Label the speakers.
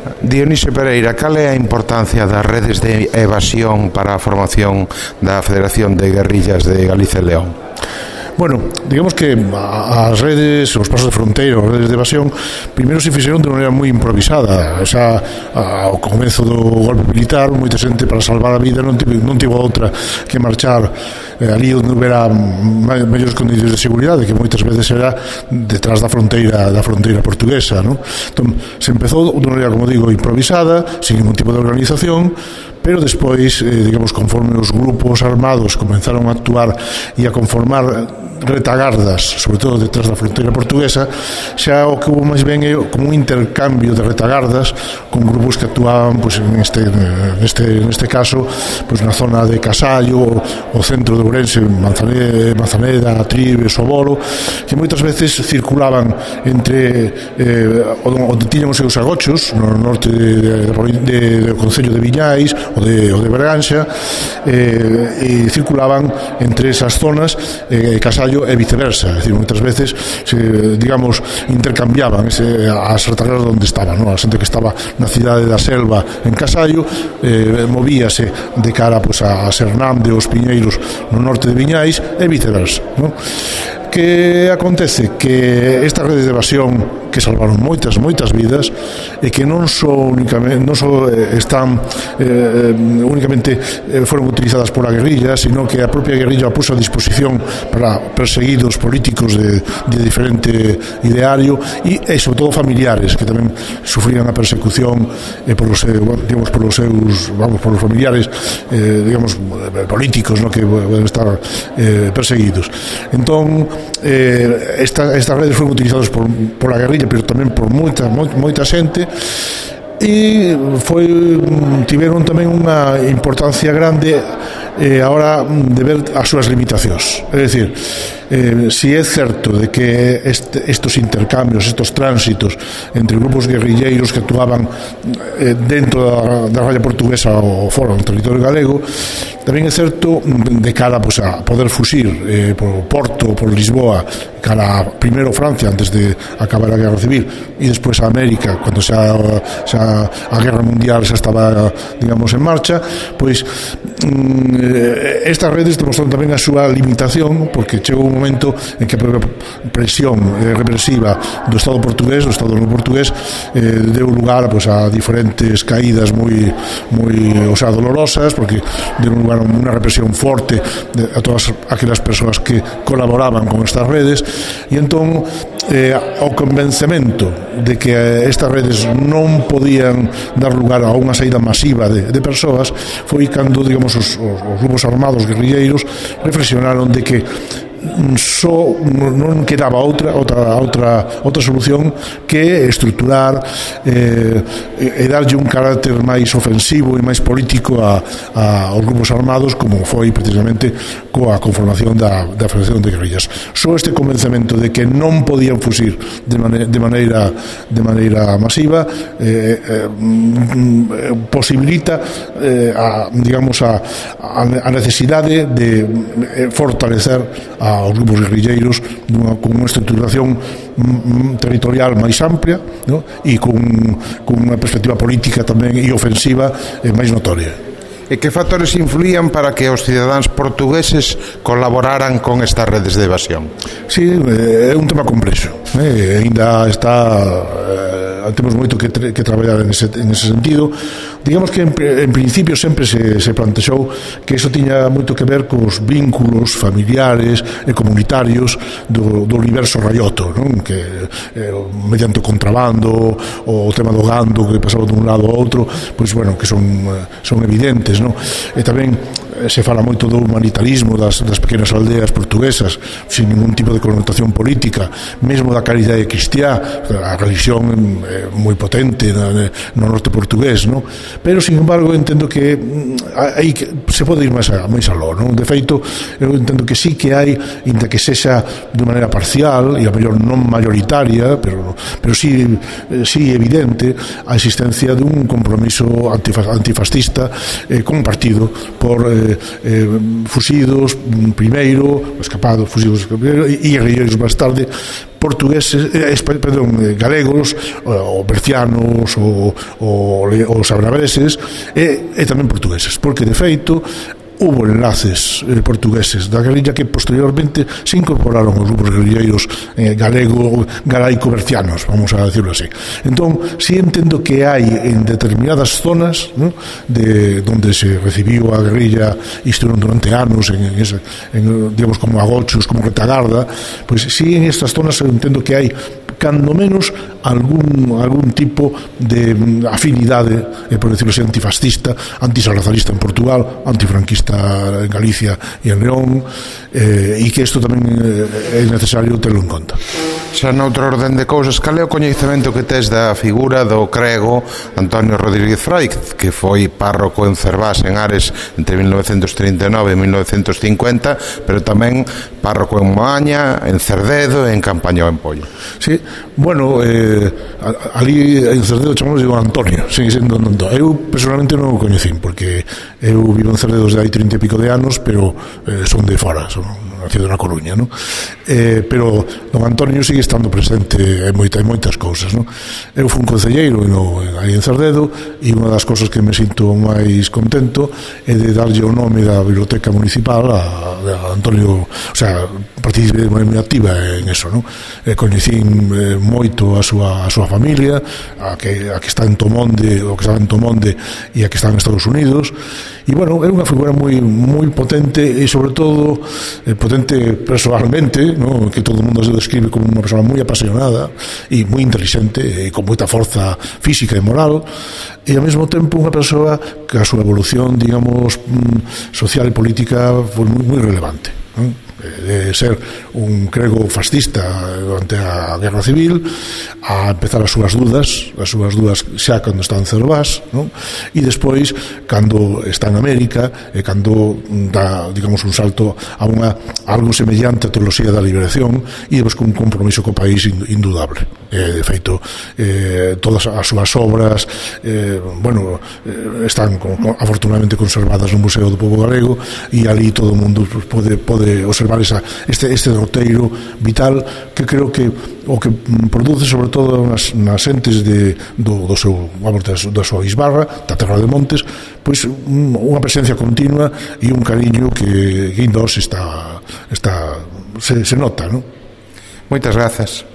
Speaker 1: Dionisio Pereira, cal é a importancia das redes de evasión para a formación da Federación de Guerrillas de Galicia e León?
Speaker 2: Bueno, digamos que as redes, os pasos de fronteira, as redes de evasión, primeiro se fixeron de maneira moi improvisada. Xa ao comezo do golpe militar, moita xente para salvar a vida non tivo outra que marchar ali onde houbera mellores condicións de seguridade, que moitas veces era detrás da fronteira portuguesa, non? Entón, se empezou de maneira, como digo, improvisada, sin ningún tipo de organización, pero despois, digamos, conforme os grupos armados comenzaron a actuar e a conformar retagardas, sobre todo detrás da fronteira portuguesa, xa o que hubo máis ben é como un intercambio de retagardas con grupos que actuaban, pues, neste caso, pues, na zona de Casallo, o centro de Ourense, Manzaneda, Tribes, o Bolo, que moitas veces circulaban entre onde tiñan os seus agochos, no norte do concello de Viñais o de Berganxa, e circulaban entre esas zonas, Casallo e viceversa. É dicir, moitas veces digamos, intercambiaban as retagardas onde estaban, non? A xente que estaba na cidade da Selva en Casallo movíase de cara, pues, a Sernande, os Piñeiros no norte de Viñais e viceversa, non? Que acontece que estas redes de evasión que salvaron moitas vidas e que non só están únicamente foron utilizadas pola guerrilla, sino que a propia guerrilla puso a disposición para perseguidos políticos de diferente ideario e sobre todo familiares que tamén sufrían a persecución polos familiares políticos, no, que poden estar perseguidos. Entón, estas redes foron utilizadas pola guerrilla, pero tamén por moita xente, e tiveron tamén unha importancia grande ahora de ver as súas limitacións. É dicir, si é certo de que estos intercambios, estos tránsitos entre grupos guerrilleiros que actuaban dentro da raya portuguesa ou fora do territorio galego, tamén é certo de cara, pues, a poder fuxir por Porto, por Lisboa, cara primeiro Francia antes de acabar a Guerra Civil, e despois a América cando xa a Guerra Mundial xa estaba, digamos, en marcha, pois estas redes demostraron tamén a súa limitación, porque chegou un momento en que a presión represiva do Estado portugués, do Estado no portugués, deu lugar, pues, a diferentes caídas moi dolorosas, porque deu lugar a unha represión forte a todas aquelas persoas que colaboraban con estas redes, e entón o convencemento de que estas redes non podían dar lugar a unha saída masiva de persoas foi cando, digamos, os grupos armados guerrilleiros reflexionaron de que só non quedaba outra solución que estruturar e darlle un carácter máis ofensivo e máis político aos grupos armados, como foi precisamente coa conformación da Federación de Guerrillas. Só este convencemento de que non podían fuxir de maneira masiva posibilita a necesidade de fortalecer aos grupos guerrilleiros con unha estructuración territorial máis amplia, ¿no? E con unha perspectiva política tamén e ofensiva máis notoria.
Speaker 1: E que factores influían para que os cidadáns portugueses colaboraran con estas redes de evasión?
Speaker 2: Sí, é un tema complexo, ainda está temos moito que traballar en ese sentido. Digamos que en principio sempre se plantexou que iso tiña moito que ver cos vínculos familiares e comunitarios do universo raioto, non? Que mediante o contrabando, o tema do gando que pasaba dun lado ao outro, pois, bueno, que son evidentes, non? E tamén se fala moito do humanitarismo das pequenas aldeas portuguesas sin ningún tipo de connotación política, mesmo da caridade cristiá, a religión moi potente no norte portugués, non? Pero, sin embargo, entendo que aí se pode ir máis aló, non? De feito, eu entendo que sí que hai, inda que sexa de maneira parcial e a mellor non mayoritaria, pero sí evidente, a existencia dun compromiso antifascista compartido por fusidos primeiro, escapados, fusidos primeiro, e guerrilleiros máis tarde, portugueses, galegos, ou bercianos, ou sabnaveses, e tamén portugueses, porque de feito hubo enlaces portugueses da guerrilla que posteriormente se incorporaron aos grupos guerrilleiros galaico-bercianos, vamos a decirlo así. Entón, sí entendo que hai en determinadas zonas, ¿no?, de donde se recibiu a guerrilla e estuvieron durante anos digamos, como Agochos, como Retagarda, pues sí, en estas zonas entendo que hai cando menos algún tipo de afinidade, por decirlo así, antifascista, antisalazarista en Portugal, antifranquista en Galicia e en León, e que isto tamén é necesario terlo en conta.
Speaker 1: Xa noutro orden de cousas, cal é o coñecemento que tes da figura do crego Antonio Rodríguez Fray, que foi párroco en Cervás, en Ares, entre 1939 e 1950, pero tamén párroco en Moaña, en Cerdedo e en Campaña en Pollo?
Speaker 2: Sí, bueno, ali en Cerdedo chamamos de Antonio, sigue sendo Antonio. Eu personalmente non o coñecín, porque eu vivo en Cerdedo desde hai 30 e pico de anos, pero son de fora, son nacido na Coruña, ¿no? Pero don Antonio sigue estando presente en moitas cousas, ¿no? Eu fui un concelleiro aí en Cerdedo, e unha das cousas que me sinto máis contento é de darlle o nome da biblioteca municipal a Antonio, o sea, participei moi activa en eso, ¿no? Coñecín moito a súa familia, a que está en Tomonde, o que estaba en Tomonde, e a que está en Estados Unidos, e bueno, é unha figura moi potente, e sobre todo potente personalmente, ¿no?, que todo o mundo se describe como unha persona moi apasionada e moi inteligente e con moita forza física e moral, e ao mesmo tempo unha persoa que a súa evolución, digamos, social e política foi moi relevante, ¿no? De ser un crego fascista durante a Guerra Civil, a empezar as súas dudas xa cando está en Cervás, ¿no?, e despois cando está en América, e cando dá, digamos, un salto a algo semellante á teoloxía da liberación, e despois con un compromiso co país indudable. De feito, todas as súas obras están afortunadamente conservadas no Museo do Pobo Galego, e ali todo o mundo pode observar este roteiro vital, que creo que o que produce sobre todo nas entes da súa bisbarra, da Terra de Montes, pois unha presencia continua e un cariño que ainda hoxe se nota, non?
Speaker 1: Moitas grazas.